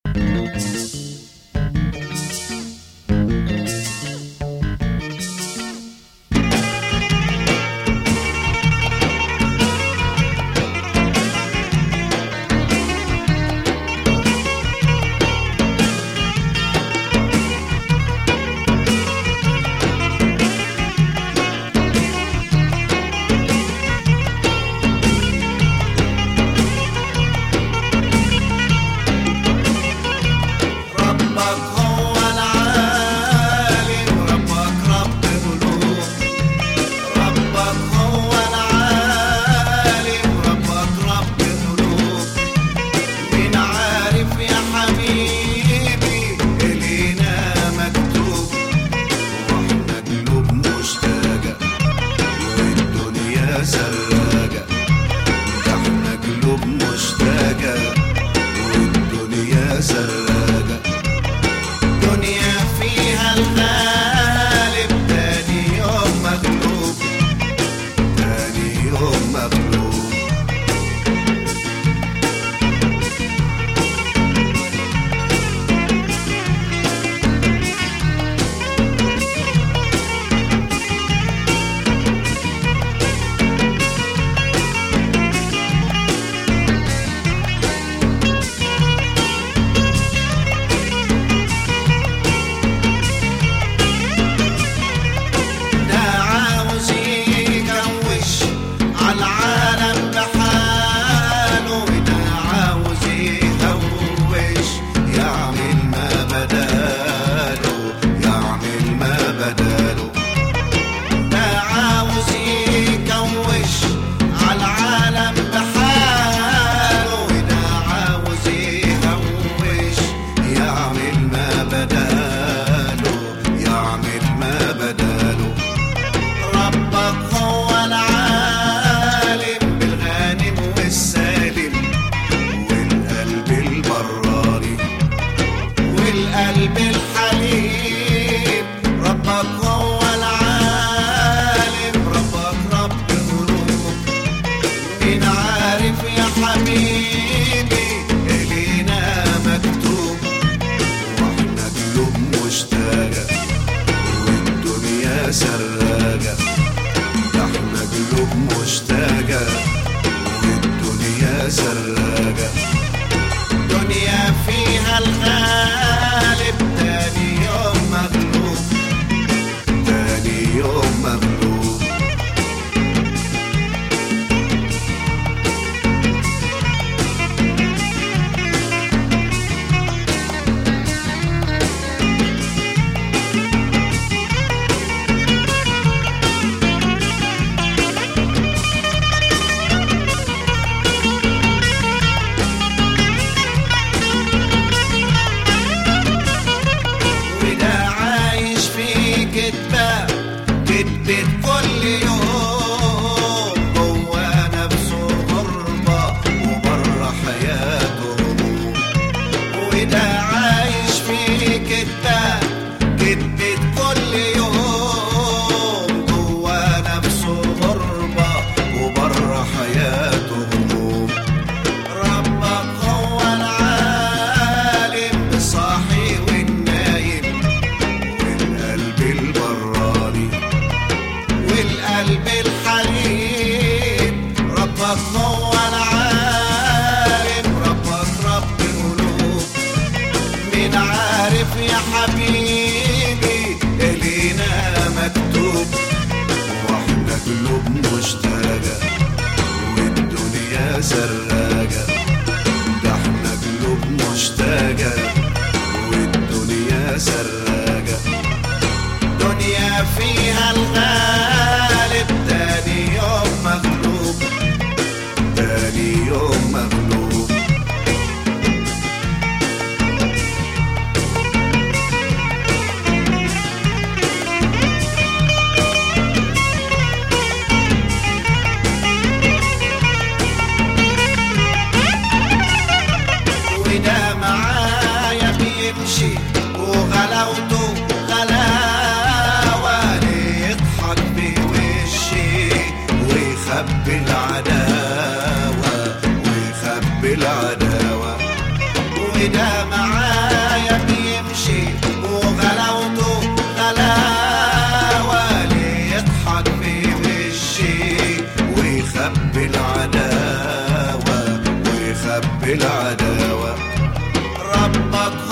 سراجة، ده احنا قلوب مشتاقة والدنيا سراجة. دنيا فيها الغالب تاني يوم مغلوب، تاني يوم مغلوب. القلب الحليم ربك هو العالم، ربك رب قلوب. مين عارف يا حبيبي إلينا مكتوب، واحنا قلوب مشتاقة والدنيا سراجة. ده احنا قلوب مشتاقة والدنيا سراجة. دنيا فيها الغالب تاني يوم مغلوب، تاني يوم مغلوب. كدبت كل يوم جوا نفسه غربة وبره حياته هموم، وده عايش في كدبة. كدبت كل يوم جوا نفسه غربة وبره حياته هموم. ربك هو العالم بالصاحي والنايم والقلب البراني والقلب الحليم. ربك هو العالم، ربك رب قلوب. مين عارف يا حبيبي إلينا مكتوب، واحنا قلوب مشتاقة والدنيا سراجة. ده احنا قلوب مشتاقة والدنيا سراجة. دنيا فيها الغالب تاني يوم مغلوب، تاني يوم مغلوب. وده معايا بيمشي وغلاوته غلاوة، يضحك بوشي ويخبي العداوة، ويخبي العداوة. وده معايا ربك